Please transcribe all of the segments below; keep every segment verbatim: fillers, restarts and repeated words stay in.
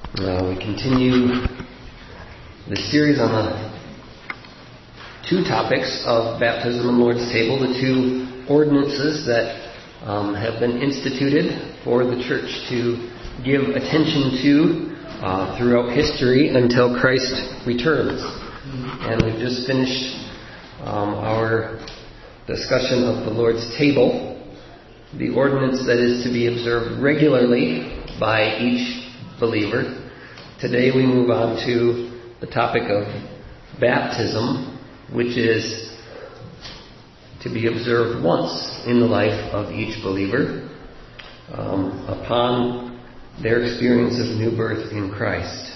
Uh, we continue the series on the two topics of baptism and Lord's table, the two ordinances that um, have been instituted for the church to give attention to uh, throughout history until Christ returns. And we've just finished um, our discussion of the Lord's table, the ordinance that is to be observed regularly by each believer. Today we move on to the topic of baptism, which is to be observed once in the life of each believer um, upon their experience of new birth in Christ.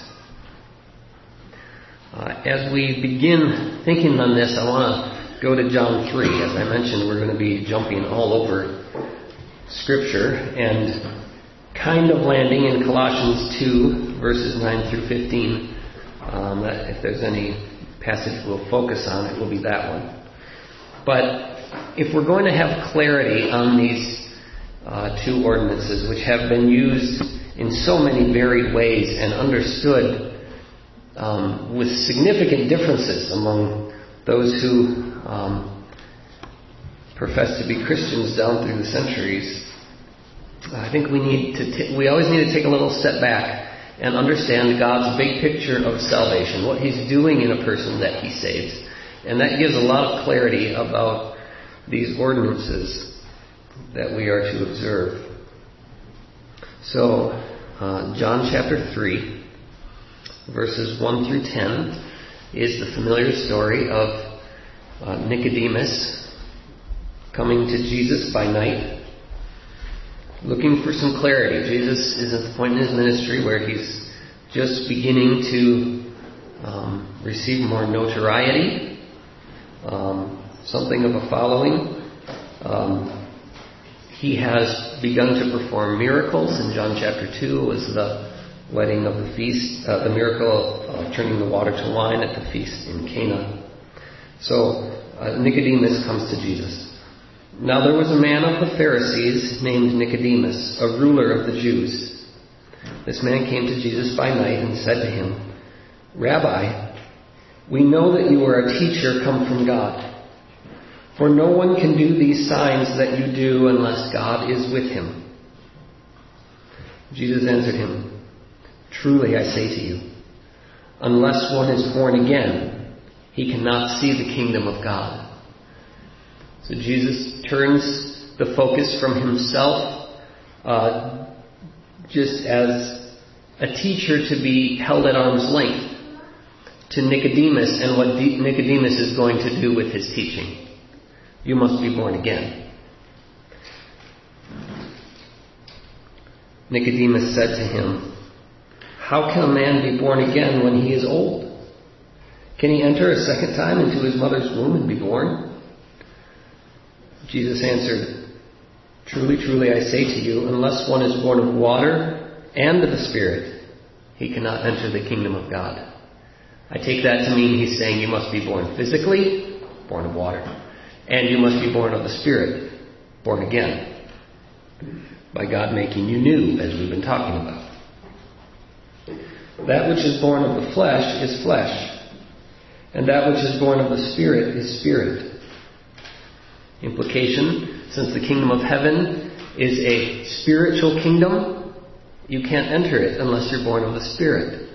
Uh, as we begin thinking on this, I want to go to John three. As I mentioned, we're going to be jumping all over Scripture and kind of landing in Colossians two, verses nine through fifteen. Um, that if there's any passage we'll focus on, it will be that one. But if we're going to have clarity on these uh, two ordinances, which have been used in so many varied ways and understood um, with significant differences among those who um, profess to be Christians down through the centuries, I think we need to. T- we always need to take a little step back and understand God's big picture of salvation, what He's doing in a person that He saves, and that gives a lot of clarity about these ordinances that we are to observe. So, uh, John chapter three, verses one through ten, is the familiar story of uh, Nicodemus coming to Jesus by night, looking for some clarity. Jesus is at the point in His ministry where He's just beginning to um, receive more notoriety, um, something of a following. Um, he has begun to perform miracles. In John chapter two was the wedding of the feast, uh, the miracle of turning the water to wine at the feast in Cana. So uh, Nicodemus comes to Jesus. Now there was a man of the Pharisees named Nicodemus, a ruler of the Jews. This man came to Jesus by night and said to Him, Rabbi, we know that you are a teacher come from God. For no one can do these signs that you do unless God is with him. Jesus answered him, Truly I say to you, unless one is born again, he cannot see the kingdom of God. So Jesus turns the focus from Himself uh, just as a teacher to be held at arm's length to Nicodemus and what Nicodemus is going to do with his teaching. You must be born again. Nicodemus said to Him, How can a man be born again when he is old? Can he enter a second time into his mother's womb and be born? Jesus answered, Truly, truly, I say to you, unless one is born of water and of the Spirit, he cannot enter the kingdom of God. I take that to mean He's saying you must be born physically, born of water, and you must be born of the Spirit, born again, by God making you new, as we've been talking about. That which is born of the flesh is flesh, and that which is born of the Spirit is spirit. Implication, since the kingdom of heaven is a spiritual kingdom, you can't enter it unless you're born of the Spirit.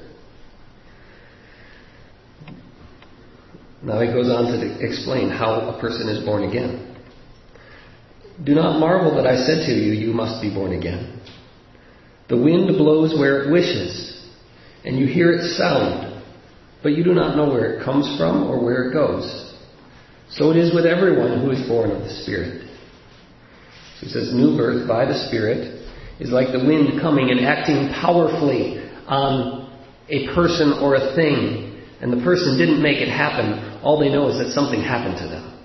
Now he goes on to explain how a person is born again. Do not marvel that I said to you, you must be born again. The wind blows where it wishes, and you hear its sound, but you do not know where it comes from or where it goes. So it is with everyone who is born of the Spirit. So he says, new birth by the Spirit is like the wind coming and acting powerfully on a person or a thing. And the person didn't make it happen. All they know is that something happened to them.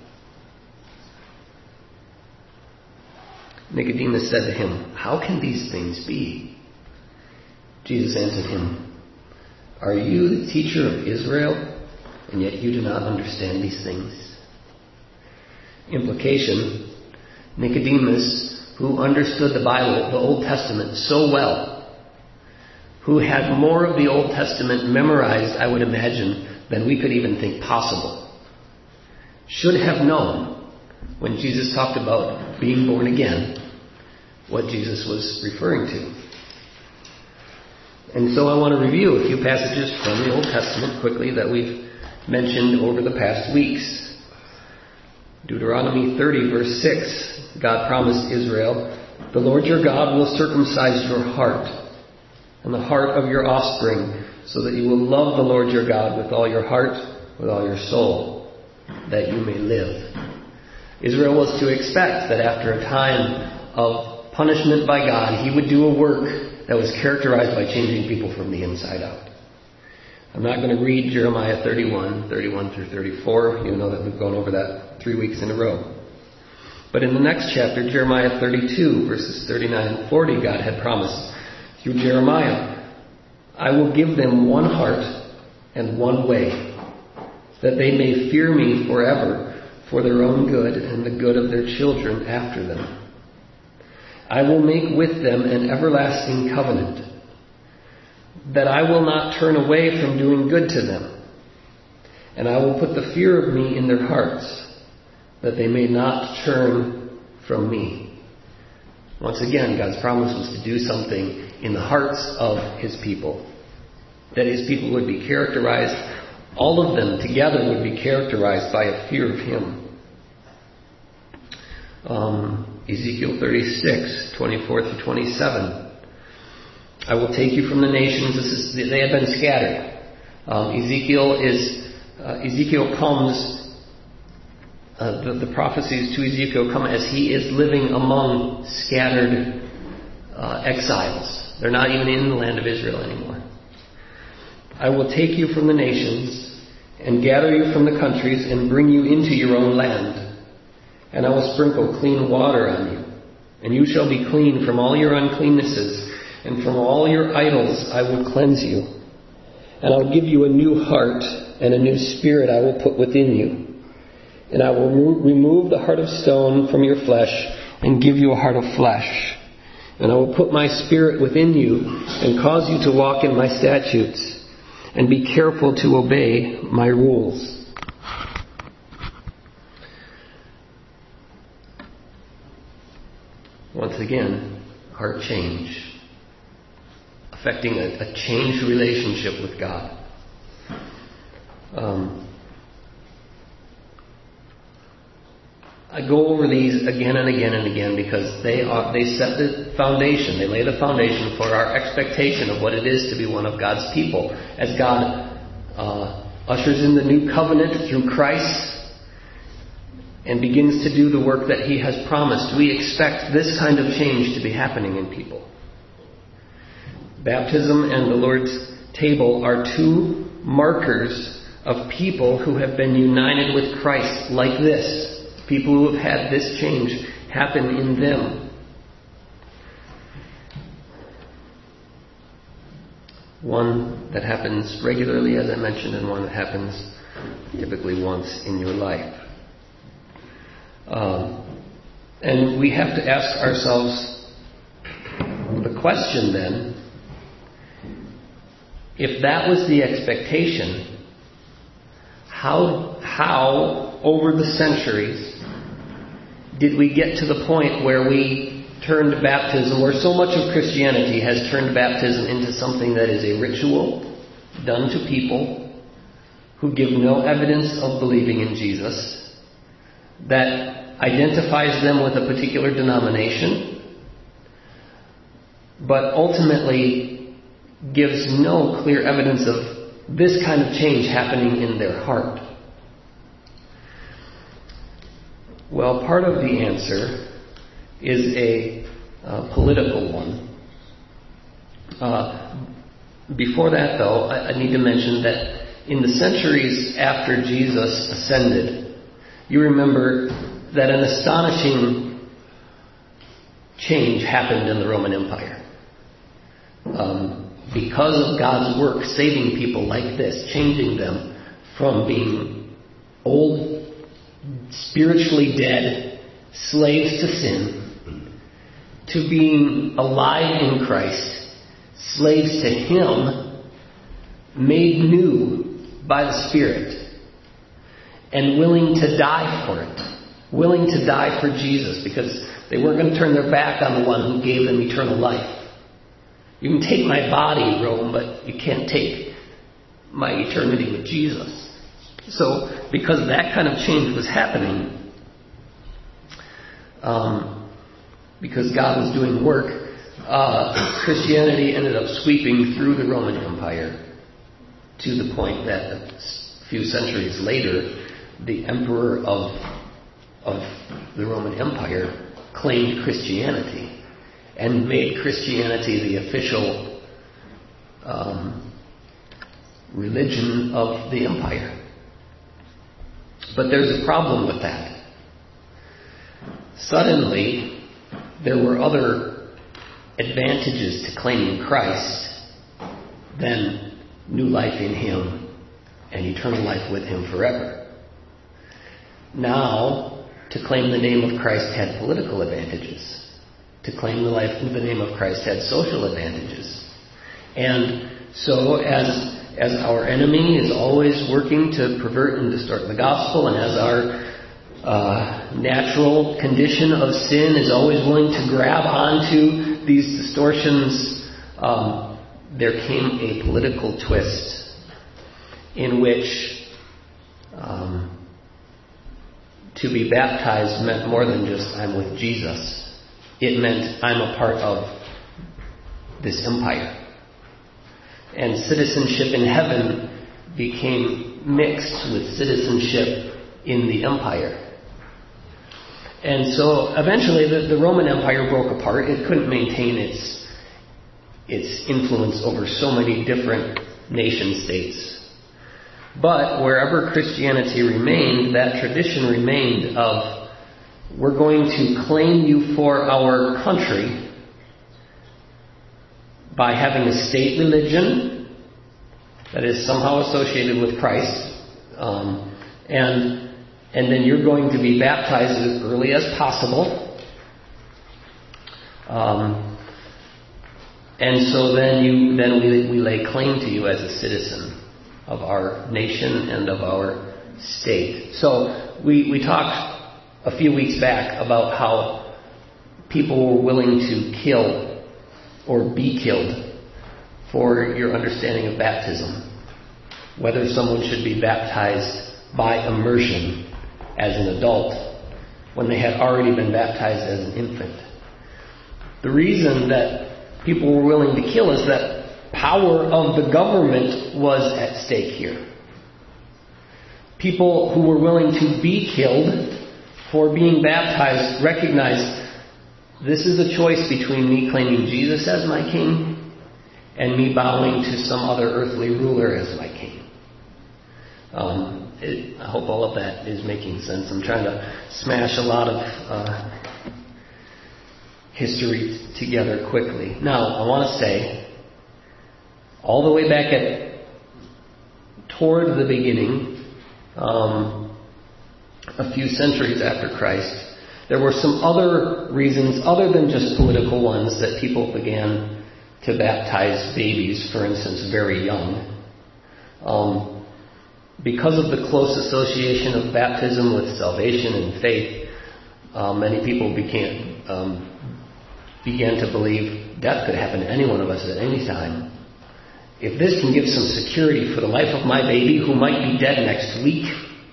Nicodemus said to Him, How can these things be? Jesus answered him, Are you the teacher of Israel, and yet you do not understand these things? Implication, Nicodemus, who understood the Bible, the Old Testament, so well, who had more of the Old Testament memorized, I would imagine, than we could even think possible, should have known when Jesus talked about being born again what Jesus was referring to. And so I want to review a few passages from the Old Testament quickly that we've mentioned over the past weeks. Deuteronomy thirty, verse six, God promised Israel, "The Lord your God will circumcise your heart and the heart of your offspring, so that you will love the Lord your God with all your heart, with all your soul, that you may live." Israel was to expect that after a time of punishment by God, He would do a work that was characterized by changing people from the inside out. I'm not going to read Jeremiah thirty-one, thirty-one through thirty-four. You know that we've gone over that three weeks in a row. But in the next chapter, Jeremiah thirty-two, verses thirty-nine and forty, God had promised through Jeremiah, "I will give them one heart and one way, that they may fear me forever for their own good and the good of their children after them. I will make with them an everlasting covenant, that I will not turn away from doing good to them. And I will put the fear of me in their hearts, that they may not turn from me." Once again, God's promise was to do something in the hearts of His people. That His people would be characterized, all of them together would be characterized by a fear of Him. Um, Ezekiel thirty-six, twenty-four through twenty-seven. "I will take you from the nations." This is, they have been scattered. Um, Ezekiel is uh, Ezekiel comes. Uh, the, the prophecies to Ezekiel come as he is living among scattered uh, exiles. They're not even in the land of Israel anymore. "I will take you from the nations and gather you from the countries and bring you into your own land. And I will sprinkle clean water on you. And you shall be clean from all your uncleannesses, and from all your idols I will cleanse you. And I will give you a new heart, and a new spirit I will put within you. And I will re- remove the heart of stone from your flesh, and give you a heart of flesh. And I will put my spirit within you, and cause you to walk in my statutes, and be careful to obey my rules." Once again, heart change, affecting a, a changed relationship with God. Um, I go over these again and again and again because they are they set the foundation. They lay the foundation for our expectation of what it is to be one of God's people. As God uh, ushers in the new covenant through Christ and begins to do the work that He has promised, we expect this kind of change to be happening in people. Baptism and the Lord's table are two markers of people who have been united with Christ like this. People who have had this change happen in them. One that happens regularly, as I mentioned, and one that happens typically once in your life. Um, and we have to ask ourselves the question then, if that was the expectation, how, how over the centuries did we get to the point where we turned baptism, where so much of Christianity has turned baptism into something that is a ritual done to people who give no evidence of believing in Jesus, that identifies them with a particular denomination, but ultimately gives no clear evidence of this kind of change happening in their heart? Well, part of the answer is a uh, political one. Uh, before that, though, I, I need to mention that in the centuries after Jesus ascended, you remember that an astonishing change happened in the Roman Empire. Um, because of God's work saving people like this, changing them from being old, spiritually dead, slaves to sin, to being alive in Christ, slaves to him, made new by the Spirit, and willing to die for it, willing to die for Jesus, because they weren't going to turn their back on the one who gave them eternal life. You can take my body, Rome, but you can't take my eternity with Jesus. So, because that kind of change was happening, um, because God was doing work, uh, Christianity ended up sweeping through the Roman Empire to the point that a few centuries later, the emperor of of the Roman Empire claimed Christianity and made Christianity the official um, religion of the empire. But there's a problem with that. Suddenly, there were other advantages to claiming Christ than new life in Him and eternal life with Him forever. Now, to claim the name of Christ had political advantages. To claim the life in the name of Christ had social advantages. And so, as as our enemy is always working to pervert and distort the gospel, and as our uh, natural condition of sin is always willing to grab onto these distortions, um, there came a political twist in which um, to be baptized meant more than just I'm with Jesus. It meant I'm a part of this empire. And citizenship in heaven became mixed with citizenship in the empire. And so eventually the, the Roman Empire broke apart. It couldn't maintain its its influence over so many different nation states. But wherever Christianity remained, that tradition remained of we're going to claim you for our country by having a state religion that is somehow associated with Christ, um, and and then you're going to be baptized as early as possible, um, and so then you then we we lay claim to you as a citizen of our nation and of our state. So we we talked a few weeks back about how people were willing to kill or be killed for your understanding of baptism. Whether someone should be baptized by immersion as an adult when they had already been baptized as an infant. The reason that people were willing to kill is that power of the government was at stake here. People who were willing to be killed for being baptized recognized this is a choice between me claiming Jesus as my king and me bowing to some other earthly ruler as my king. Um, it, I hope all of that is making sense. I'm trying to smash a lot of uh, history together quickly. Now, I want to say, all the way back at toward the beginning, um, a few centuries after Christ, there were some other reasons, other than just political ones, that people began to baptize babies, for instance, very young. Um, because of the close association of baptism with salvation and faith, uh, many people began, um, began to believe death could happen to any one of us at any time. If this can give some security for the life of my baby who might be dead next week,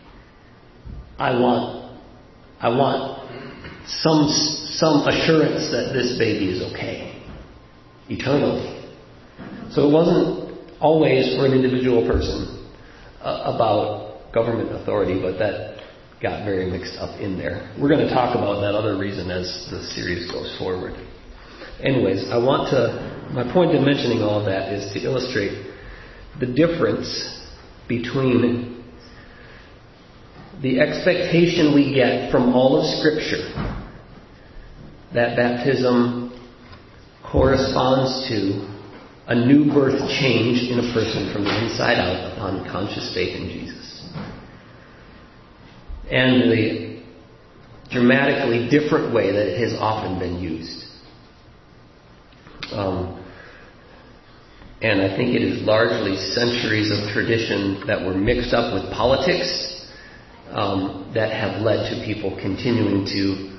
I want, I want some some assurance that this baby is okay eternally. So it wasn't always for an individual person uh, about government authority, but that got very mixed up in there. We're going to talk about that other reason as the series goes forward. Anyways, I want to, my point in mentioning all of that is to illustrate the difference between the expectation we get from all of Scripture that baptism corresponds to a new birth change in a person from the inside out upon conscious faith in Jesus, and the dramatically different way that it has often been used. Um, And I think it is largely centuries of tradition that were mixed up with politics um, that have led to people continuing to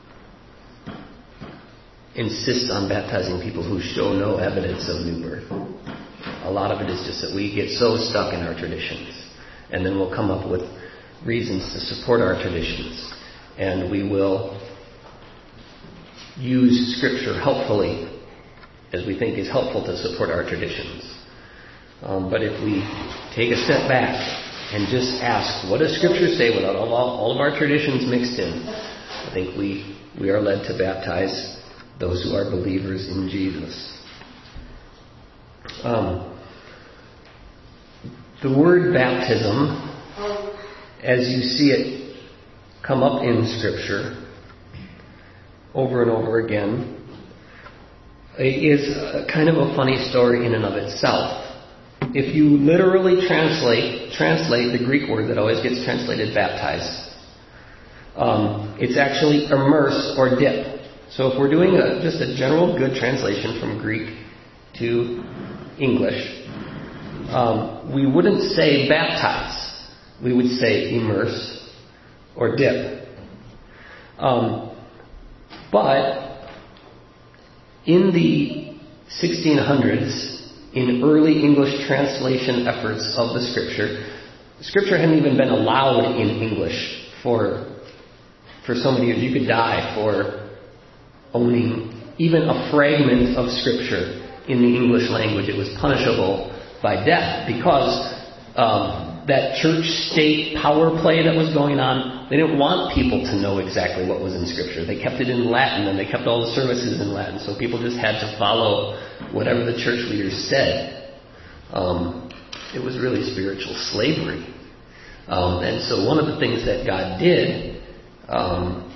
insist on baptizing people who show no evidence of new birth. A lot of it is just that we get so stuck in our traditions, and then we'll come up with reasons to support our traditions, and we will use Scripture helpfully as we think is helpful to support our traditions. Um, but if we take a step back and just ask, what does Scripture say without all, all of our traditions mixed in, I think we, we are led to baptize those who are believers in Jesus. Um, the word baptism, as you see it come up in Scripture over and over again, is a kind of a funny story in and of itself. If you literally translate translate the Greek word that always gets translated baptize, um, it's actually immerse or dip. So if we're doing a, just a general good translation from Greek to English, um, we wouldn't say baptize. We would say immerse or dip. Um, but in the sixteen hundreds, in early English translation efforts of the Scripture, Scripture hadn't even been allowed in English for, for so many years. You could die for owning even a fragment of Scripture in the English language. It was punishable by death because um, that church-state power play that was going on, they didn't want people to know exactly what was in Scripture. They kept it in Latin, and they kept all the services in Latin, so people just had to follow whatever the church leaders said. Um, it was really spiritual slavery. Um, and so one of the things that God did um,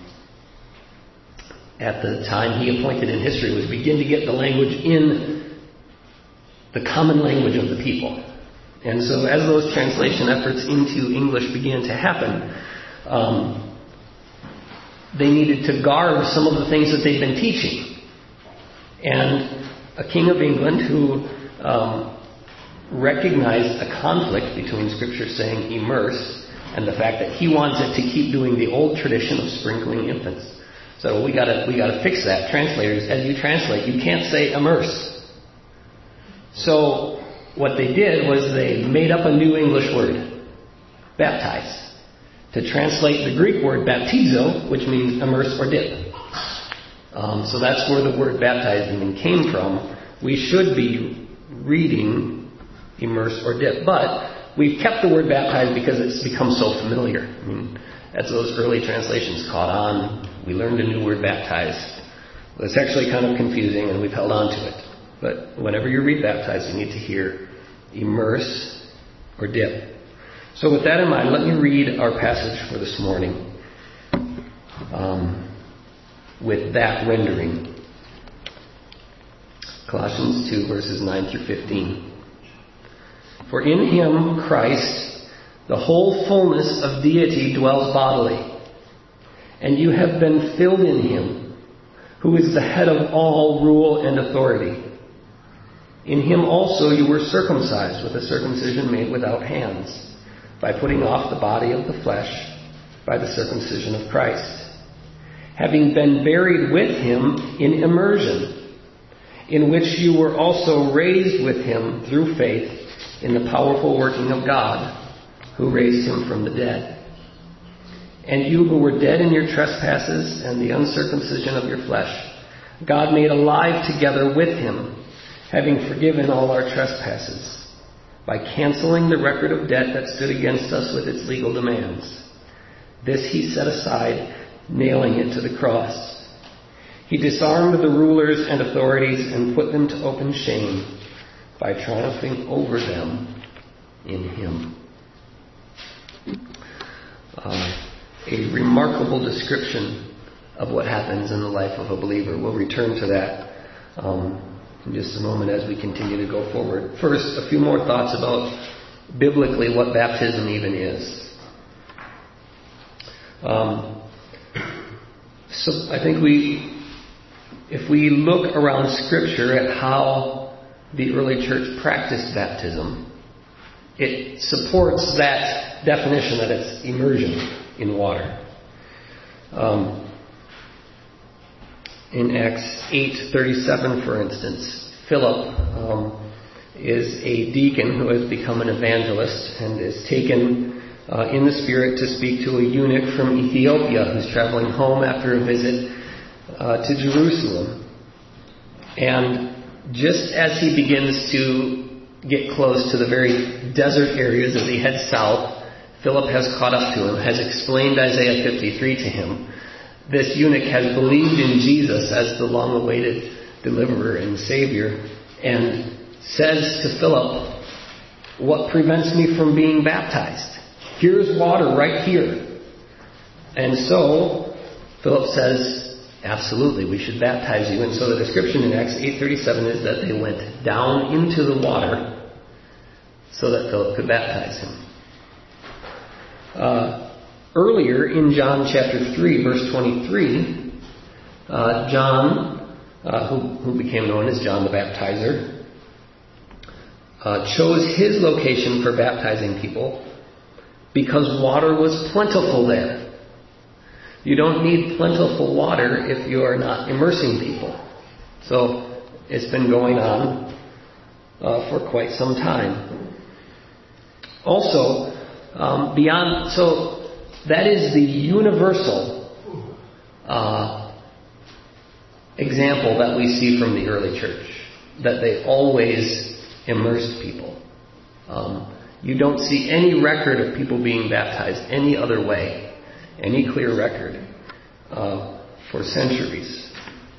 at the time He appointed in history was begin to get the language in the common language of the people. And so as those translation efforts into English began to happen, um, they needed to guard some of the things that they'd been teaching. And a king of England who um, recognized a conflict between Scripture saying immerse and the fact that he wanted to keep doing the old tradition of sprinkling infants. So we gotta we gotta fix that. Translators, as you translate, you can't say immerse. So what they did was they made up a new English word, baptize, to translate the Greek word baptizo, which means immerse or dip. Um, so that's where the word baptize even came from. We should be reading immerse or dip, but we've kept the word baptize because it's become so familiar. I mean, as those early translations caught on, we learned a new word, baptize. Well, it's actually kind of confusing, and we've held on to it. But whenever you read baptize, you need to hear immerse or dip. So with that in mind, let me read our passage for this morning um, with that rendering. Colossians two, verses nine through fifteen. For in Him, Christ, the whole fullness of deity dwells bodily, and you have been filled in Him, who is the head of all rule and authority. In Him also you were circumcised with a circumcision made without hands, by putting off the body of the flesh by the circumcision of Christ, having been buried with Him in immersion, in which you were also raised with Him through faith in the powerful working of God, who raised Him from the dead. And you who were dead in your trespasses and the uncircumcision of your flesh, God made alive together with Him, having forgiven all our trespasses, by canceling the record of debt that stood against us with its legal demands. This He set aside, nailing it to the cross. He disarmed the rulers and authorities and put them to open shame by triumphing over them in Him. Uh, a remarkable description of what happens in the life of a believer. We'll return to that um, in just a moment as we continue to go forward. First, a few more thoughts about biblically what baptism even is. Um, so I think we, if we look around Scripture at how the early church practiced baptism, it supports that definition that it's immersion in water. Um, in Acts eight thirty-seven, for instance, Philip um, is a deacon who has become an evangelist and is taken uh, in the Spirit to speak to a eunuch from Ethiopia who's traveling home after a visit uh, to Jerusalem. And just as he begins to get close to the very desert areas as he heads south, Philip has caught up to him, has explained Isaiah fifty-three to him. This eunuch has believed in Jesus as the long-awaited deliverer and Savior, and says to Philip, "What prevents me from being baptized? Here's water right here." And so Philip says, "Absolutely, we should baptize you." And so the description in Acts eight thirty-seven is that they went down into the water so that Philip could baptize him. Uh, earlier in John chapter three, verse twenty-three, uh, John, uh, who, who became known as John the Baptizer, uh, chose his location for baptizing people because water was plentiful there. You don't need plentiful water if you are not immersing people. So it's been going on uh, for quite some time. Also, um, beyond, so that is the universal uh, example that we see from the early church, that they always immersed people. Um, you don't see any record of people being baptized any other way, any clear record uh, for centuries.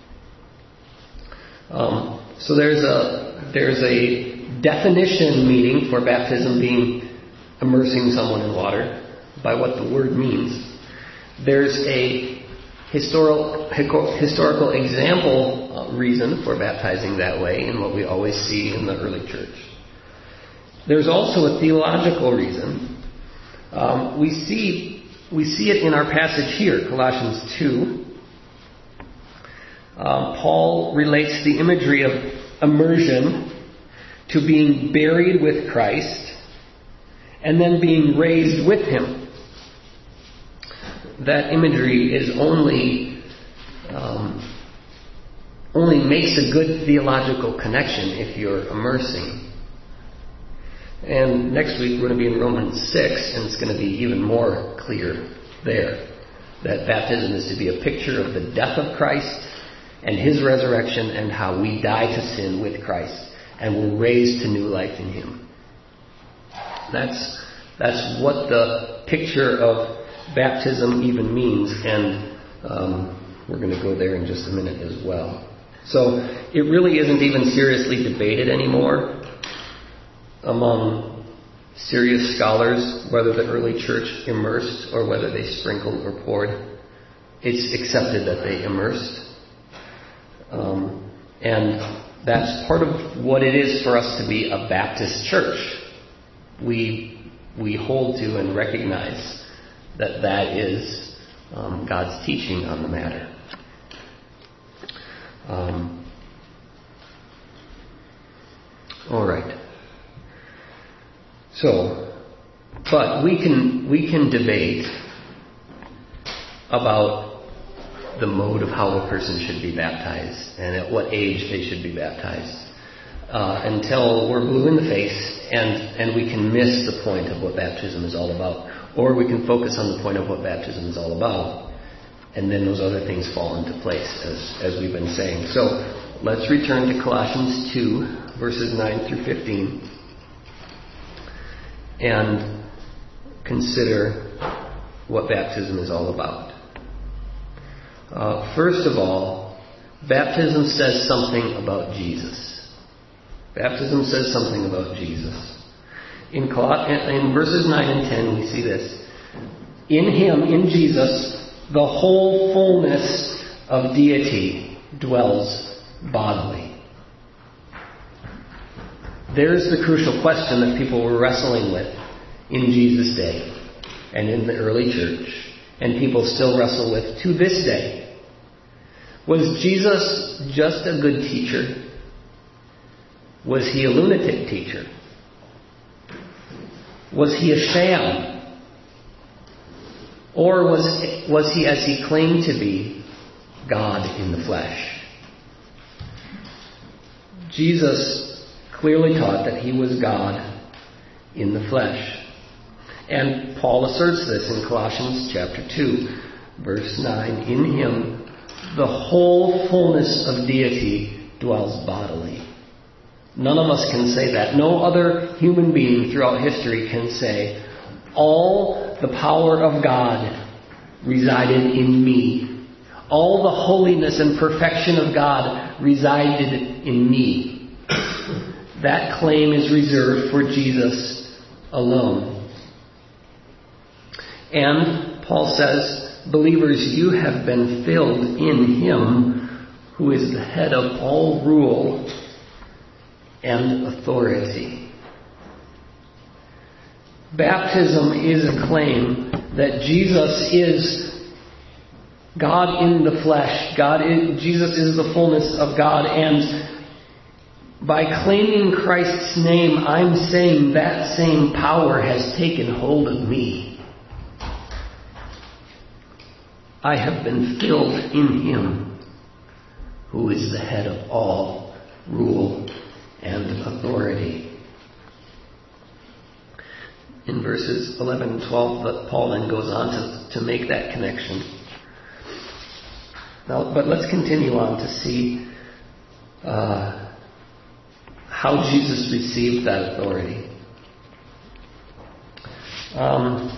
Um, so there's a there's a definition meaning for baptism being immersing someone in water by what the word means. There's a historical historical example uh, reason for baptizing that way in what we always see in the early church. There's also a theological reason. Um, we see we see it in our passage here, Colossians two. Um, Paul relates the imagery of immersion to being buried with Christ and then being raised with Him. That imagery is only um, only makes a good theological connection if you're immersing. And next week we're going to be in Romans six, and it's going to be even more clear there that baptism is to be a picture of the death of Christ and His resurrection and how we die to sin with Christ and we're raised to new life in Him. That's that's what the picture of baptism even means, and um, we're going to go there in just a minute as well. So it really isn't even seriously debated anymore among serious scholars whether the early church immersed or whether they sprinkled or poured. It's accepted that they immersed. Um, and that's part of what it is for us to be a Baptist church. We we hold to and recognize that that is um, God's teaching on the matter. Um, all right. So, but we can we can debate about the mode of how a person should be baptized and at what age they should be baptized uh, until we're blue in the face and, and we can miss the point of what baptism is all about. Or we can focus on the point of what baptism is all about, and then those other things fall into place, as, as we've been saying. So let's return to Colossians two, verses nine through fifteen, and consider what baptism is all about. Uh, first of all, baptism says something about Jesus. Baptism says something about Jesus. In, in verses nine and ten, we see this. In Him, in Jesus, the whole fullness of deity dwells bodily. There's the crucial question that people were wrestling with in Jesus' day and in the early church, and people still wrestle with to this day. Was Jesus just a good teacher? Was he a lunatic teacher? Was he a sham? Or was, was he, as he claimed to be, God in the flesh? Jesus clearly taught that he was God in the flesh. And Paul asserts this in Colossians chapter two, verse nine. In him, the whole fullness of deity dwells bodily. None of us can say that. No other human being throughout history can say, all the power of God resided in me. All the holiness and perfection of God resided in me. That claim is reserved for Jesus alone. And Paul says, believers, you have been filled in him who is the head of all rule and authority. Baptism is a claim that Jesus is God in the flesh. God is, Jesus is the fullness of God. And by claiming Christ's name, I'm saying that same power has taken hold of me. I have been filled in him who is the head of all rule and authority. In verses eleven and twelve, Paul then goes on to, to make that connection. Now, but let's continue on to see uh, how Jesus received that authority. Um,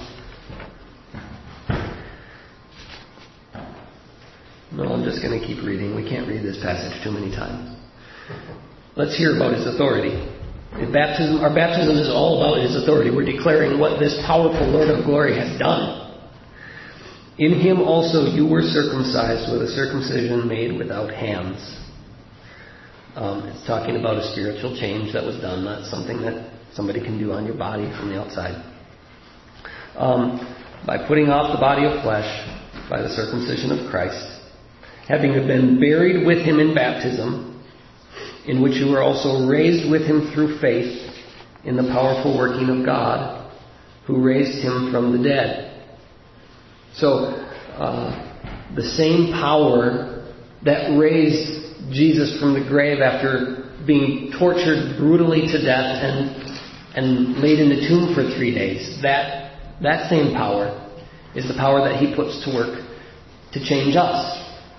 no, I'm just going to keep reading. We can't read this passage too many times. Let's hear about his authority. In baptism, our baptism is all about his authority. We're declaring what this powerful Lord of glory has done. In him also you were circumcised with a circumcision made without hands. Um, it's talking about a spiritual change that was done, not something that somebody can do on your body from the outside. Um, by putting off the body of flesh by the circumcision of Christ, having been buried with him in baptism, in which you were also raised with him through faith in the powerful working of God, who raised him from the dead. So, uh, the same power that raised Jesus from the grave after being tortured brutally to death and and laid in the tomb for three days, that that same power is the power that he puts to work to change us.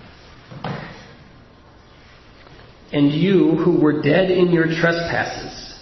And you who were dead in your trespasses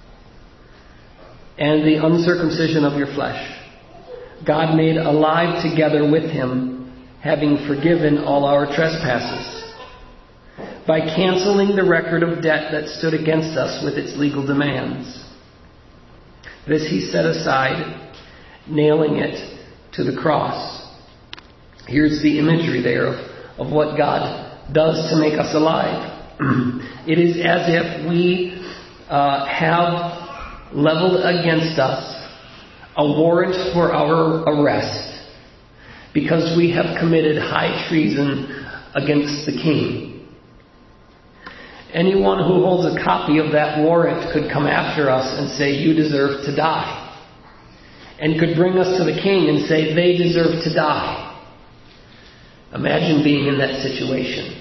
and the uncircumcision of your flesh, God made alive together with him, having forgiven all our trespasses, by canceling the record of debt that stood against us with its legal demands. This he set aside, nailing it to the cross. Here's the imagery there of, of what God does to make us alive. It is as if we uh, have leveled against us a warrant for our arrest because we have committed high treason against the king. Anyone who holds a copy of that warrant could come after us and say, you deserve to die. And could bring us to the king and say, they deserve to die. Imagine being in that situation.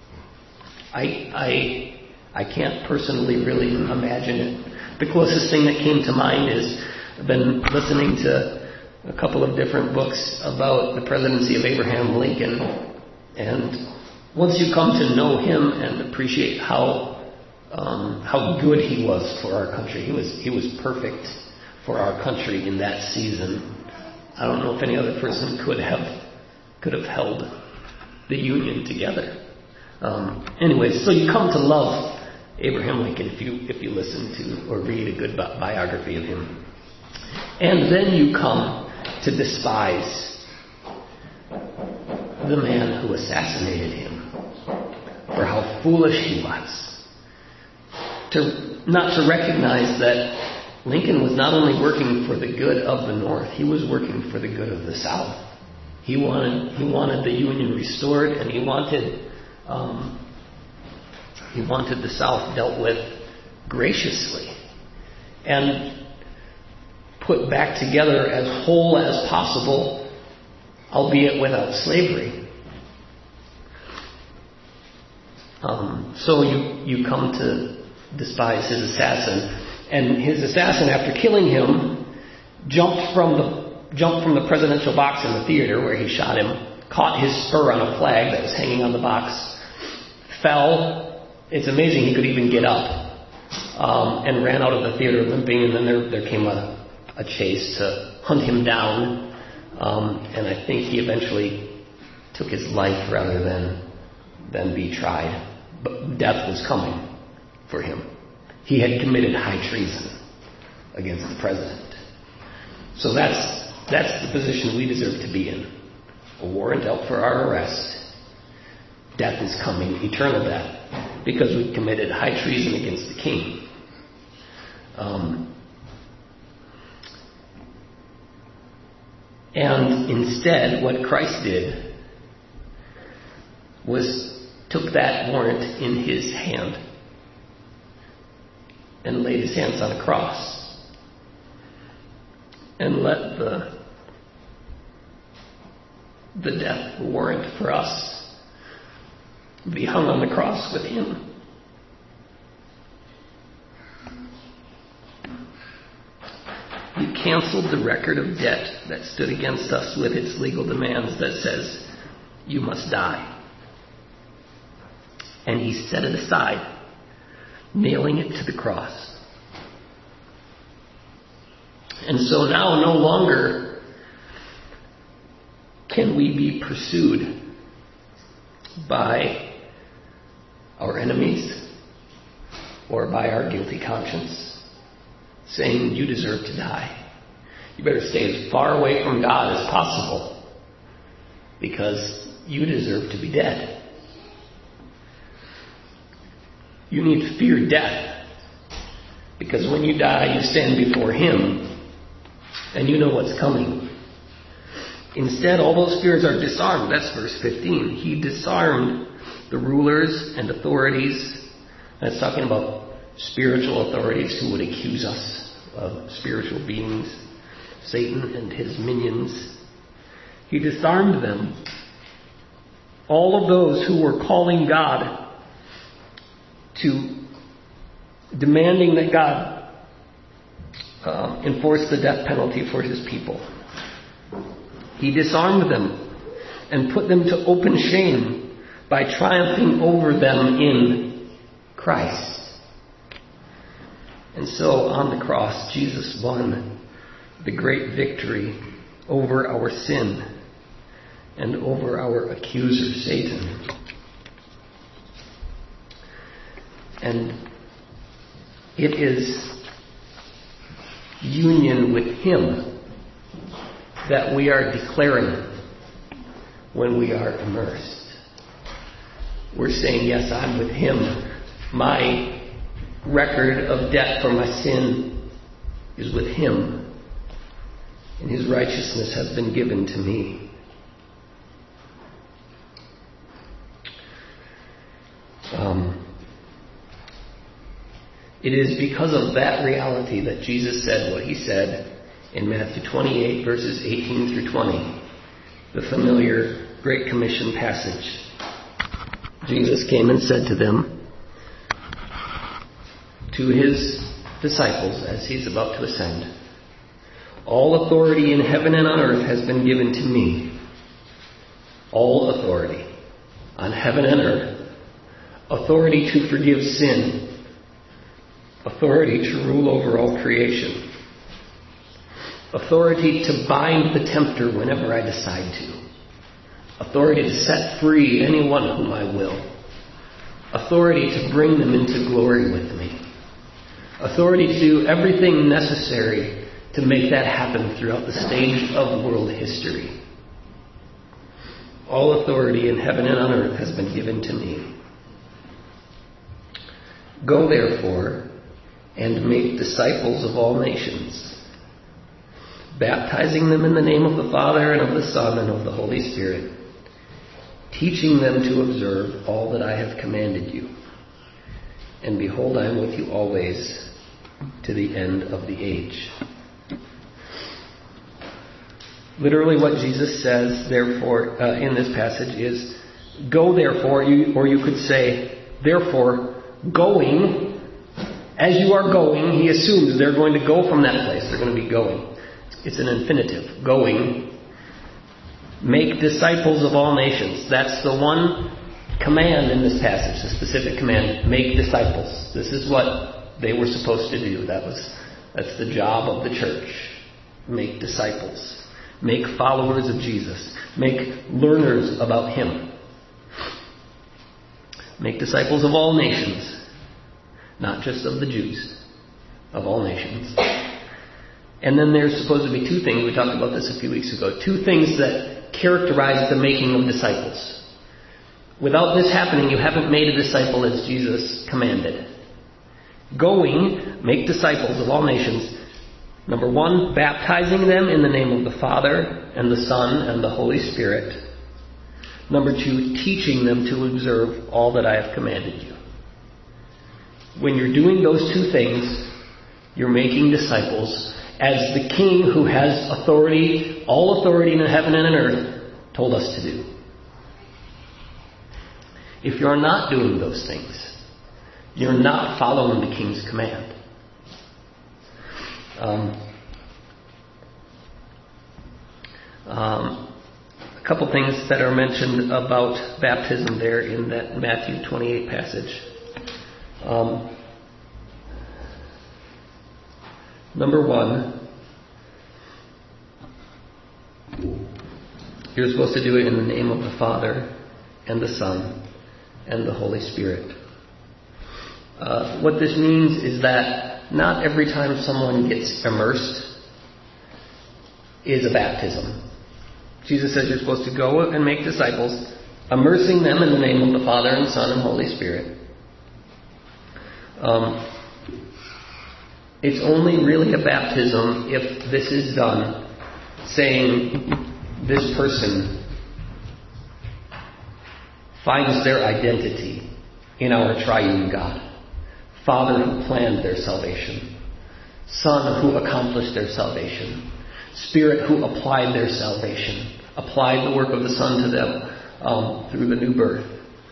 I, I, I can't personally really imagine it. The closest thing that came to mind is I've been listening to a couple of different books about the presidency of Abraham Lincoln. And once you come to know him and appreciate how um, how good he was for our country, he was he was perfect for our country in that season. I don't know if any other person could have could have held the Union together. Um, anyways, so you come to love Abraham Lincoln if you if you listen to or read a good bi- biography of him. And then you come to despise the man who assassinated him for how foolish he was. To not to recognize that Lincoln was not only working for the good of the North, he was working for the good of the South. He wanted he wanted the Union restored, and he wanted um, he wanted the South dealt with graciously and put back together as whole as possible, albeit without slavery. Um, so you, you come to despise his assassin. And his assassin, after killing him, jumped from the jumped from the presidential box in the theater where he shot him, caught his spur on a flag that was hanging on the box, fell. It's amazing he could even get up, um, and ran out of the theater limping. And then there, there came a, a chase to hunt him down. Um, and I think he eventually took his life rather than than be tried. But death was coming for him. He had committed high treason against the president. So that's that's the position we deserve to be in. A warrant out for our arrest. Death is coming, eternal death, because we've committed high treason against the king. Um, and instead, what Christ did was took that warrant in his hand and laid his hands on a cross and let the the death warrant for us be hung on the cross with him. He canceled the record of debt that stood against us with its legal demands that says, you must die. And he set it aside, nailing it to the cross. And so now no longer can we be pursued by our enemies or by our guilty conscience, saying you deserve to die. You better stay as far away from God as possible because you deserve to be dead. You need to fear death because when you die, you stand before Him and you know what's coming. Instead, all those fears are disarmed. That's verse fifteen. He disarmed the rulers and authorities. That's talking about spiritual authorities who would accuse us of spiritual beings, Satan and his minions. He disarmed them. All of those who were calling God to demanding that God uh, enforce the death penalty for his people. He disarmed them and put them to open shame by triumphing over them in Christ. And so on the cross, Jesus won the great victory over our sin and over our accuser, Satan. And it is union with Him that we are declaring when we are immersed. We're saying, yes, I'm with Him. My record of debt for my sin is with Him, and His righteousness has been given to me. Um, it is because of that reality that Jesus said what He said in Matthew twenty-eight, verses eighteen through twenty, the familiar Great Commission passage. Jesus came and said to them, to His disciples as He's about to ascend, all authority in heaven and on earth has been given to me. All authority on heaven and earth. Authority to forgive sin. Authority to rule over all creation. Authority to bind the tempter whenever I decide to. Authority to set free anyone whom I will. Authority to bring them into glory with me. Authority to do everything necessary to make that happen throughout the stage of world history. All authority in heaven and on earth has been given to me. Go therefore and make disciples of all nations, baptizing them in the name of the Father and of the Son and of the Holy Spirit, teaching them to observe all that I have commanded you. And behold, I am with you always to the end of the age. Literally what Jesus says, therefore, uh, in this passage is, go therefore, you, or you could say, therefore, going, as you are going, he assumes they're going to go from that place. They're going to be going. It's an infinitive. Going. Make disciples of all nations. That's the one command in this passage, the specific command. Make disciples. This is what they were supposed to do. That was, that's the job of the church. Make disciples. Make followers of Jesus. Make learners about Him. Make disciples of all nations. Not just of the Jews. Of all nations. And then there's supposed to be two things. We talked about this a few weeks ago. Two things that characterize the making of disciples. Without this happening, you haven't made a disciple as Jesus commanded. Going, make disciples of all nations. Number one, baptizing them in the name of the Father and the Son and the Holy Spirit. Number two, teaching them to observe all that I have commanded you. When you're doing those two things, you're making disciples as the King who has authority, all authority in heaven and on earth, told us to do. If you're not doing those things, you're not following the King's command. Um, um, a couple things that are mentioned about baptism there in that Matthew twenty-eight passage. Um, number one, you're supposed to do it in the name of the Father and the Son and the Holy Spirit. Uh, what this means is that not every time someone gets immersed is a baptism. Jesus says you're supposed to go and make disciples, immersing them in the name of the Father and Son and Holy Spirit. Um, it's only really a baptism if this is done saying this person finds their identity in our triune God. Father who planned their salvation. Son who accomplished their salvation. Spirit who applied their salvation. Applied the work of the Son to them um, through the new birth.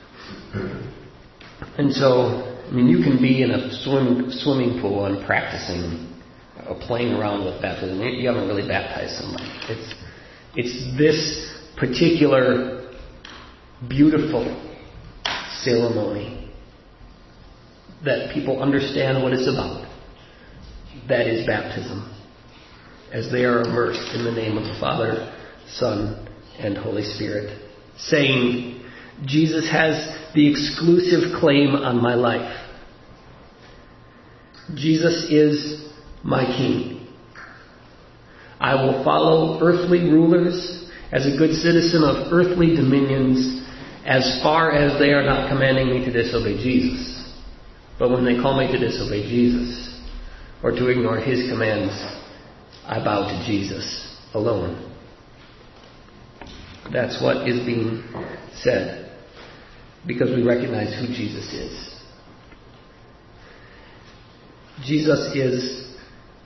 And so, I mean, you can be in a swim, swimming pool and practicing or playing around with baptism. You haven't really baptized somebody. It's, it's this particular beautiful ceremony that people understand what it's about. That is baptism. As they are immersed in the name of the Father, Son, and Holy Spirit. Saying, Jesus has the exclusive claim on my life. Jesus is my King. I will follow earthly rulers as a good citizen of earthly dominions as far as they are not commanding me to disobey Jesus. But when they call me to disobey Jesus or to ignore His commands, I bow to Jesus alone. That's what is being said because we recognize who Jesus is. Jesus is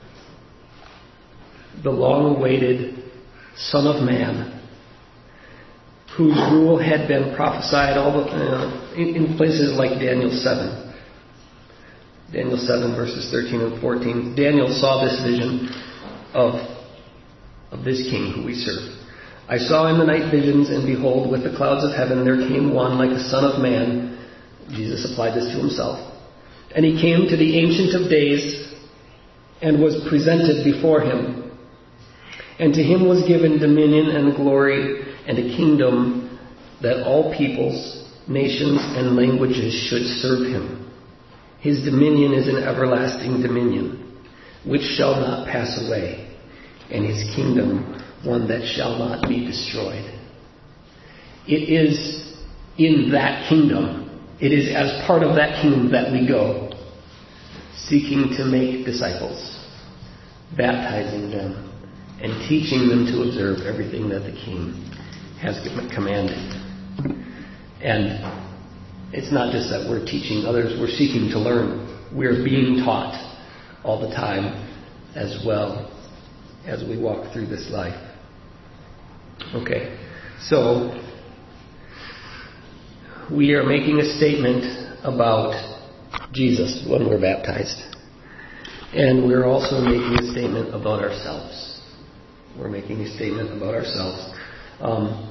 the long-awaited Son of Man whose rule had been prophesied all the, uh, in, in places like Daniel seven. Daniel seven verses thirteen and fourteen. Daniel saw this vision of, of this King who we serve. I saw in the night visions, and behold, with the clouds of heaven there came one like a son of man. Jesus applied this to himself. And he came to the Ancient of Days and was presented before him. And to him was given dominion and glory and a kingdom that all peoples, nations, and languages should serve him. His dominion is an everlasting dominion, which shall not pass away, and his kingdom one that shall not be destroyed. It is in that kingdom, it is as part of that kingdom that we go, seeking to make disciples, baptizing them, and teaching them to observe everything that the King has commanded. And it's not just that we're teaching others, we're seeking to learn. We're being taught all the time as well as we walk through this life. Okay, so we are making a statement about Jesus when we're baptized. And we're also making a statement about ourselves. We're making a statement about ourselves. Um,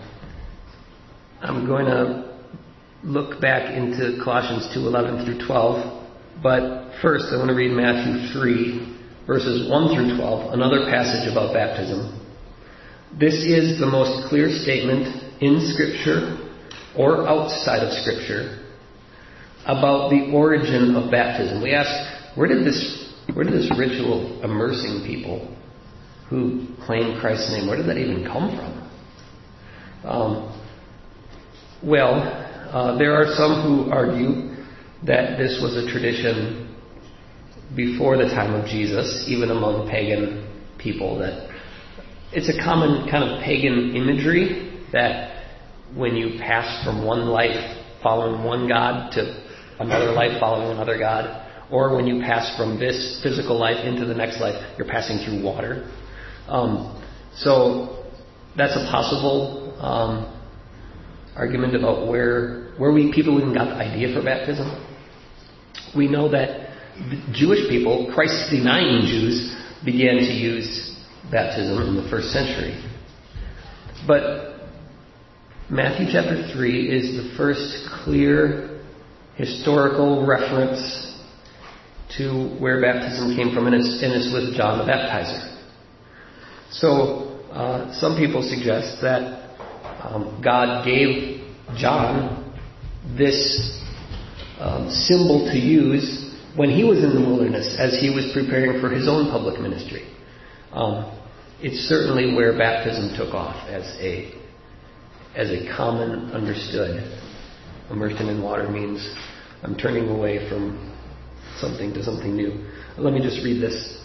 I'm going to look back into Colossians two eleven through twelve. But first, I want to read Matthew three, verses one through twelve, another passage about baptism. This is the most clear statement in Scripture or outside of Scripture about the origin of baptism. We ask, where did this where did this ritual immersing people who claim Christ's name, where did that even come from? Um, well, uh, there are some who argue that this was a tradition before the time of Jesus, even among pagan people, that it's a common kind of pagan imagery that when you pass from one life following one God to another life following another God, or when you pass from this physical life into the next life, you're passing through water. Um, so that's a possible um, argument about where where we people even got the idea for baptism. We know that the Jewish people, Christ-denying Jews, began to use baptism in the first century. But Matthew chapter three is the first clear historical reference to where baptism came from, and it's, and it's with John the Baptizer. So uh, some people suggest that um, God gave John this um, symbol to use when he was in the wilderness as he was preparing for his own public ministry. Um, it's certainly where baptism took off as a as a common understood. Immersion in water means I'm turning away from something to something new. Let me just read this.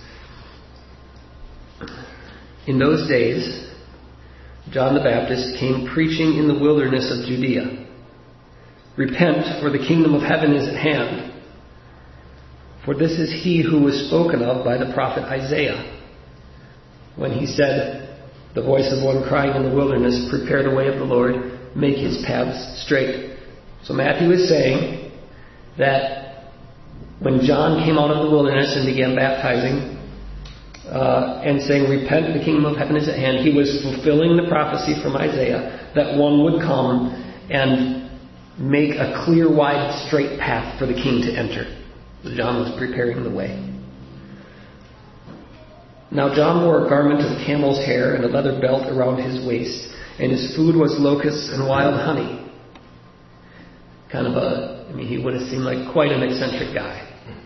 In those days, John the Baptist came preaching in the wilderness of Judea. Repent, for the kingdom of heaven is at hand. For this is he who was spoken of by the prophet Isaiah, when he said, the voice of one crying in the wilderness, prepare the way of the Lord, make his paths straight. So Matthew is saying that when John came out of the wilderness and began baptizing uh, and saying, repent, the kingdom of heaven is at hand, he was fulfilling the prophecy from Isaiah that one would come and make a clear, wide, straight path for the king to enter. John was preparing the way. Now John wore a garment of camel's hair and a leather belt around his waist, and his food was locusts and wild honey. Kind of a, I mean, he would have seemed like quite an eccentric guy.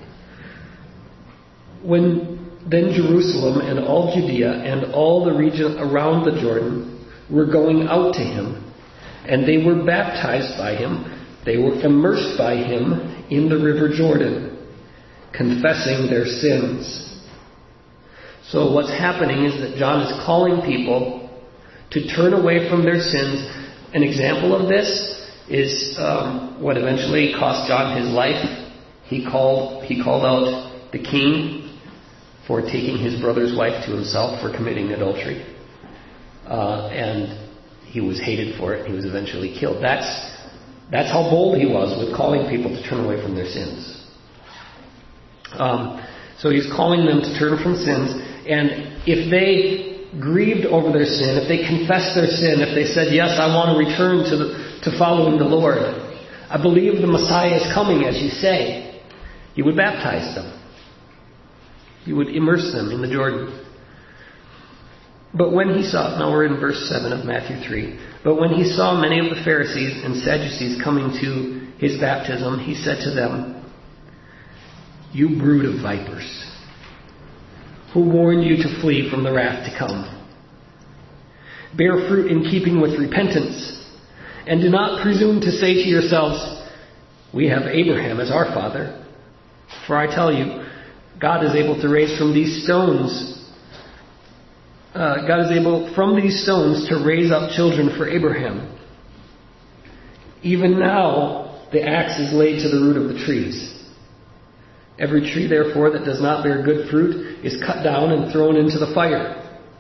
When then Jerusalem and all Judea and all the region around the Jordan were going out to him, and they were baptized by him, they were immersed by him in the river Jordan, confessing their sins. So what's happening is that John is calling people to turn away from their sins. An example of this is um, what eventually cost John his life. He called he called out the king for taking his brother's wife to himself, for committing adultery. Uh, and he was hated for it. He was eventually killed. That's, that's how bold he was with calling people to turn away from their sins. Um, so he's calling them to turn from sins. And if they grieved over their sin, if they confessed their sin, if they said, yes, I want to return to the, to following the Lord, I believe the Messiah is coming, as you say, he would baptize them. He would immerse them in the Jordan. But when he saw, now we're in verse seven of Matthew three, but when he saw many of the Pharisees and Sadducees coming to his baptism, he said to them, you brood of vipers, who warned you to flee from the wrath to come? Bear fruit in keeping with repentance, and do not presume to say to yourselves, we have Abraham as our father. For I tell you, God is able to raise from these stones, uh, God is able from these stones to raise up children for Abraham. Even now, the axe is laid to the root of the trees. Every tree, therefore, that does not bear good fruit is cut down and thrown into the fire.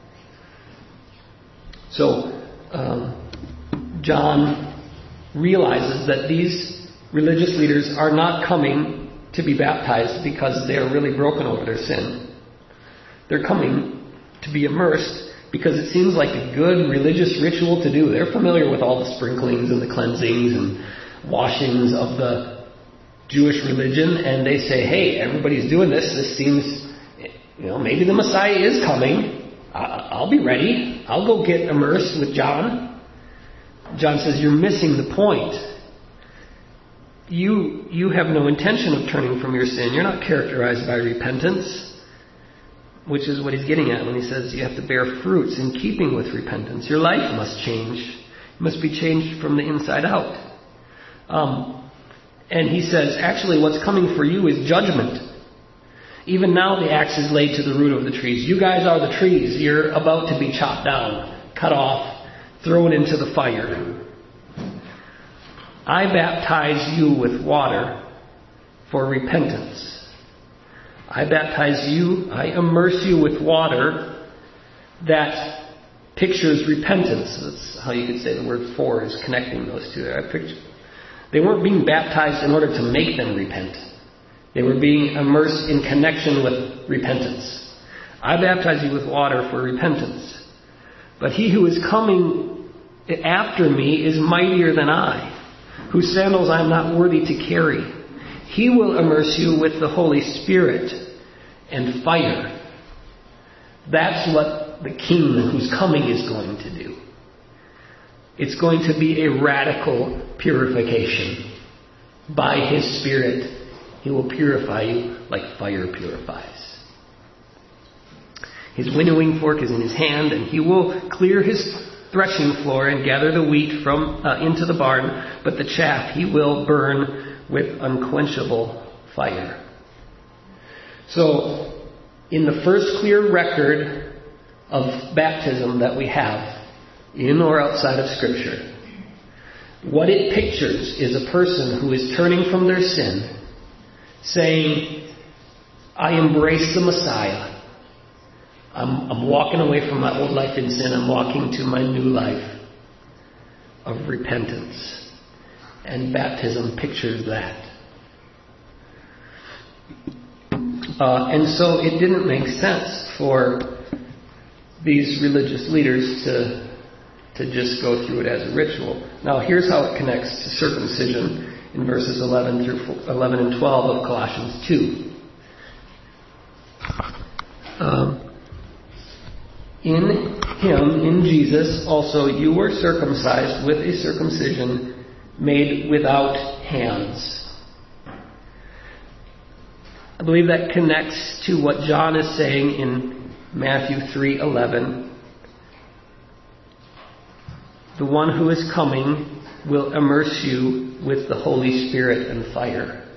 So, um, John realizes that these religious leaders are not coming to be baptized because they are really broken over their sin. They're coming to be immersed because it seems like a good religious ritual to do. They're familiar with all the sprinklings and the cleansings and washings of the Jewish religion, and they say, hey, everybody's doing this. This seems, you know, maybe the Messiah is coming. I'll be ready. I'll go get immersed with John. John says, you're missing the point. You, you have no intention of turning from your sin. You're not characterized by repentance, which is what he's getting at when he says you have to bear fruits in keeping with repentance. Your life must change. It must be changed from the inside out. Um, and he says, actually, what's coming for you is judgment. Even now the axe is laid to the root of the trees. You guys are the trees. You're about to be chopped down, cut off, thrown into the fire. I baptize you with water for repentance. I baptize you, I immerse you with water that pictures repentance. That's how you could say the word for is connecting those two there. I picture, they weren't being baptized in order to make them repent. They were being immersed in connection with repentance. I baptize you with water for repentance. But he who is coming after me is mightier than I, whose sandals I am not worthy to carry. He will immerse you with the Holy Spirit and fire. That's what the King who's coming is going to do. It's going to be a radical purification. By His Spirit, He will purify you like fire purifies. His winnowing fork is in His hand, and He will clear His threshing floor and gather the wheat from uh, into the barn, but the chaff He will burn with unquenchable fire. So, in the first clear record of baptism that we have, in or outside of Scripture, what it pictures is a person who is turning from their sin, saying, I embrace the Messiah. I'm, I'm walking away from my old life in sin. I'm walking to my new life of repentance. And baptism pictures that. Uh, and so it didn't make sense for these religious leaders to, to just go through it as a ritual. Now here's how it connects to circumcision in verses eleven through eleven and twelve of Colossians two. Um, In Him, in Jesus, also you were circumcised with a circumcision made without hands. I believe that connects to what John is saying in Matthew three eleven. The one who is coming will immerse you with the Holy Spirit and fire.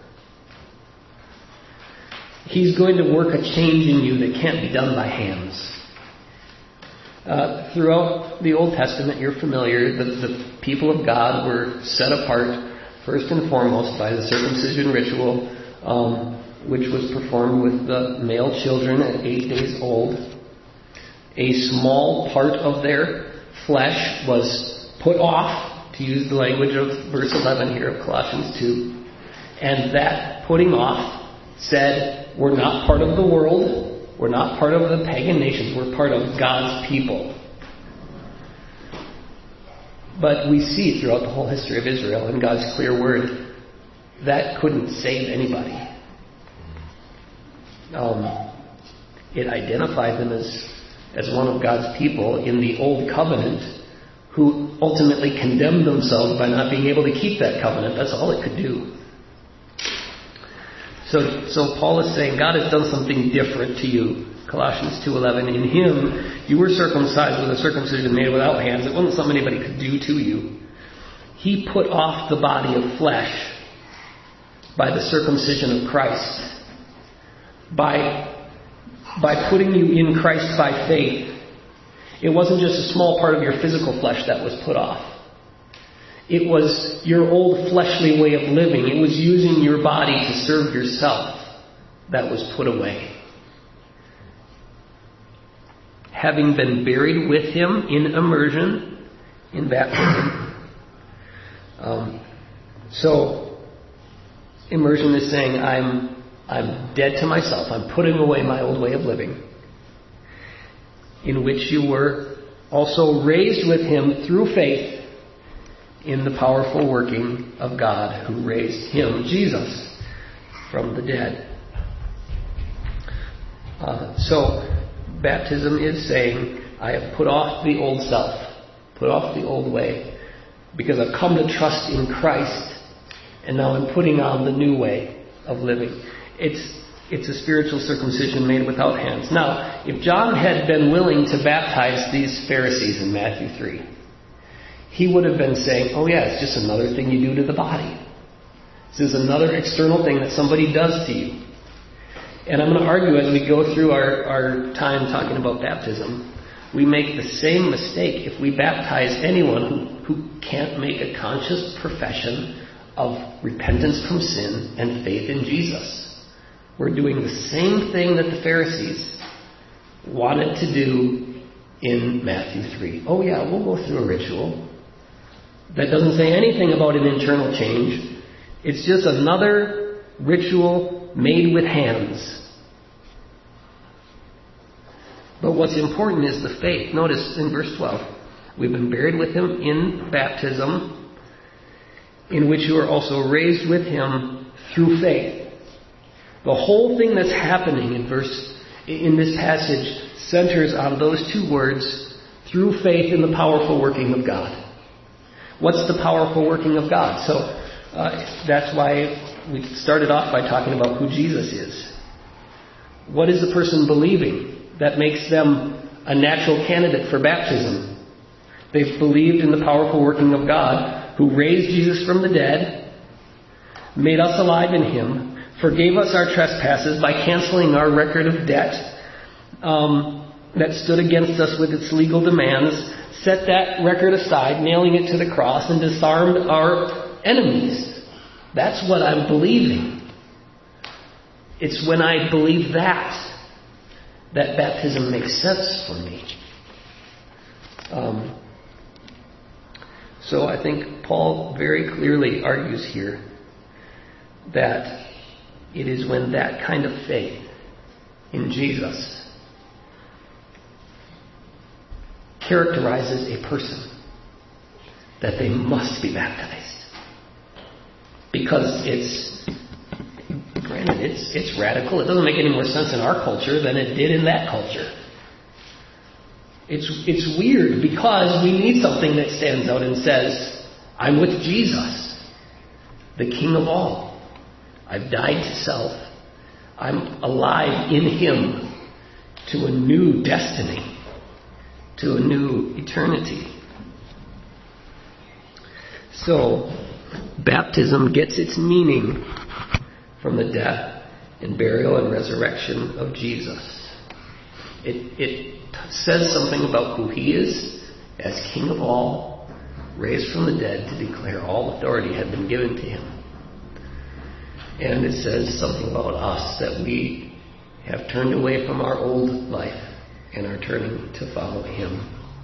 He's going to work a change in you that can't be done by hands. Uh, throughout the Old Testament, you're familiar, the, the people of God were set apart first and foremost by the circumcision ritual, um, which was performed with the male children at eight days old. A small part of their flesh was put off, to use the language of verse eleven here of Colossians two. And that putting off said, we're not part of the world, we're not part of the pagan nations, we're part of God's people. But we see throughout the whole history of Israel in God's clear word, that couldn't save anybody. Um, it identified them as, as one of God's people in the Old Covenant who ultimately condemned themselves by not being able to keep that covenant. That's all it could do. So, so Paul is saying God has done something different to you. Colossians two eleven, in Him you were circumcised with a circumcision made without hands. It wasn't something anybody could do to you. He put off the body of flesh by the circumcision of Christ. By, by putting you in Christ by faith. It wasn't just a small part of your physical flesh that was put off. It was your old fleshly way of living. It was using your body to serve yourself that was put away. Having been buried with him in immersion, in baptism. Um, so, immersion is saying I'm I'm dead to myself. I'm putting away my old way of living. In which you were also raised with him through faith in the powerful working of God who raised him, Jesus, from the dead. Uh, so, baptism is saying, I have put off the old self, put off the old way, because I've come to trust in Christ, and now I'm putting on the new way of living. It's it's a spiritual circumcision made without hands. Now, if John had been willing to baptize these Pharisees in Matthew three, he would have been saying, oh yeah, it's just another thing you do to the body. This is another external thing that somebody does to you. And I'm going to argue as we go through our, our time talking about baptism, we make the same mistake if we baptize anyone who, who can't make a conscious profession of repentance from sin and faith in Jesus. We're doing the same thing that the Pharisees wanted to do in Matthew three. Oh yeah, we'll go through a ritual. That doesn't say anything about an internal change. It's just another ritual made with hands. But what's important is the faith. Notice in verse twelve, we've been buried with him in baptism, in which you are also raised with him through faith. The whole thing that's happening in verse in this passage centers on those two words, through faith in the powerful working of God. What's the powerful working of God? So uh, that's why we started off by talking about who Jesus is. What is the person believing that makes them a natural candidate for baptism? They've believed in the powerful working of God, who raised Jesus from the dead, made us alive in him, forgave us our trespasses by canceling our record of debt um, that stood against us with its legal demands, set that record aside, nailing it to the cross, and disarmed our enemies. That's what I'm believing. It's when I believe that that baptism makes sense for me. Um, so I think Paul very clearly argues here that it is when that kind of faith in Jesus characterizes a person that they must be baptized. Because it's, granted, it's, it's radical. It doesn't make any more sense in our culture than it did in that culture. It's, it's weird because we need something that stands out and says, I'm with Jesus, the King of all. I've died to self. I'm alive in him to a new destiny, to a new eternity. So, baptism gets its meaning from the death and burial and resurrection of Jesus. It, it says something about who he is as King of all, raised from the dead to declare all authority had been given to him. And it says something about us, that we have turned away from our old life and are turning to follow him.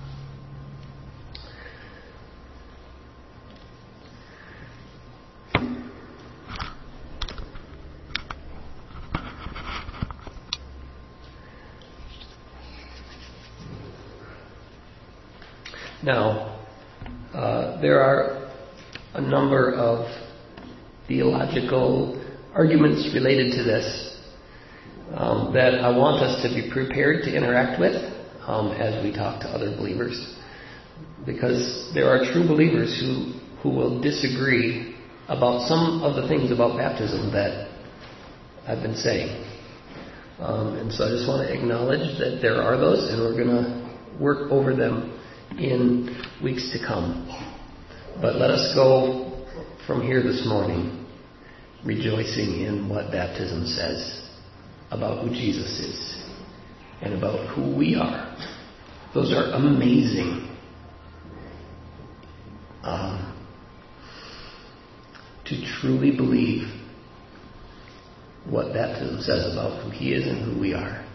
Now, uh, there are a number of theological arguments related to this um, that I want us to be prepared to interact with um, as we talk to other believers, because there are true believers who, who will disagree about some of the things about baptism that I've been saying. Um, and so I just want to acknowledge that there are those, and we're going to work over them in weeks to come. But let us go from here this morning rejoicing in what baptism says about who Jesus is and about who we are. Those are amazing um, truly believe what baptism says about who He is and who we are,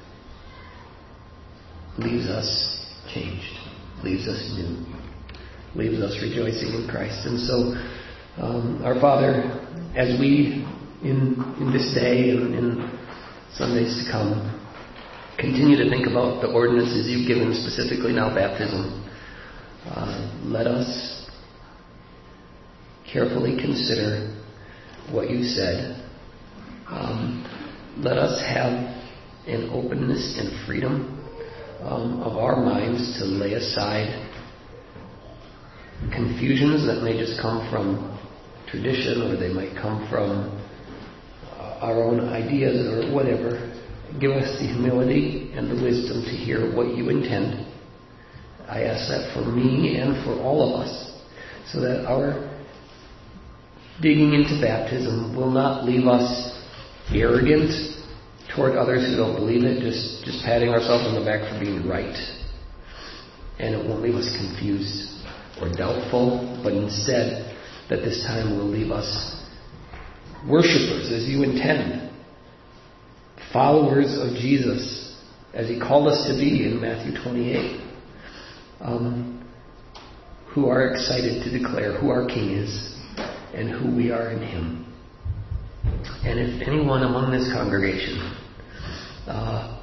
leaves us changed, leaves us new, leaves us rejoicing in Christ. And so, um, our Father, as we, in, in this day and in Sundays to come, continue to think about the ordinances You've given, specifically now baptism, uh, let us carefully consider what You said. Um, let us have an openness and freedom um, of our minds to lay aside confusions that may just come from tradition, or they might come from uh, our own ideas or whatever. Give us the humility and the wisdom to hear what You intend. I ask that for me and for all of us, so that our digging into baptism will not leave us arrogant toward others who don't believe it, just, just patting ourselves on the back for being right. And it won't leave us confused or doubtful, but instead that this time will leave us worshipers as You intend, followers of Jesus as He called us to be in Matthew twenty-eight, um, who are excited to declare who our King is and who we are in Him. And if anyone among this congregation uh,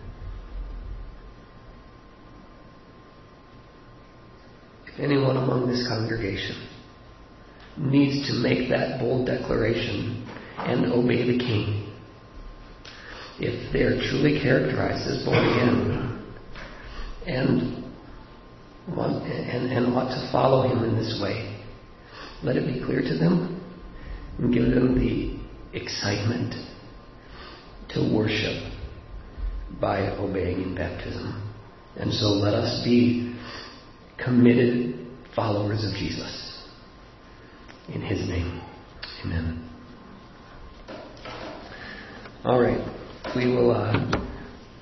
if anyone among this congregation needs to make that bold declaration and obey the King, if they are truly characterized as born again and want, and, and ought to follow Him in this way, let it be clear to them and give them the excitement to worship by obeying in baptism. And so let us be committed followers of Jesus. In His name, amen. All right, we will uh,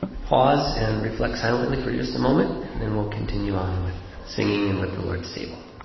pause and reflect silently for just a moment, and then we'll continue on with singing and with the Lord's table.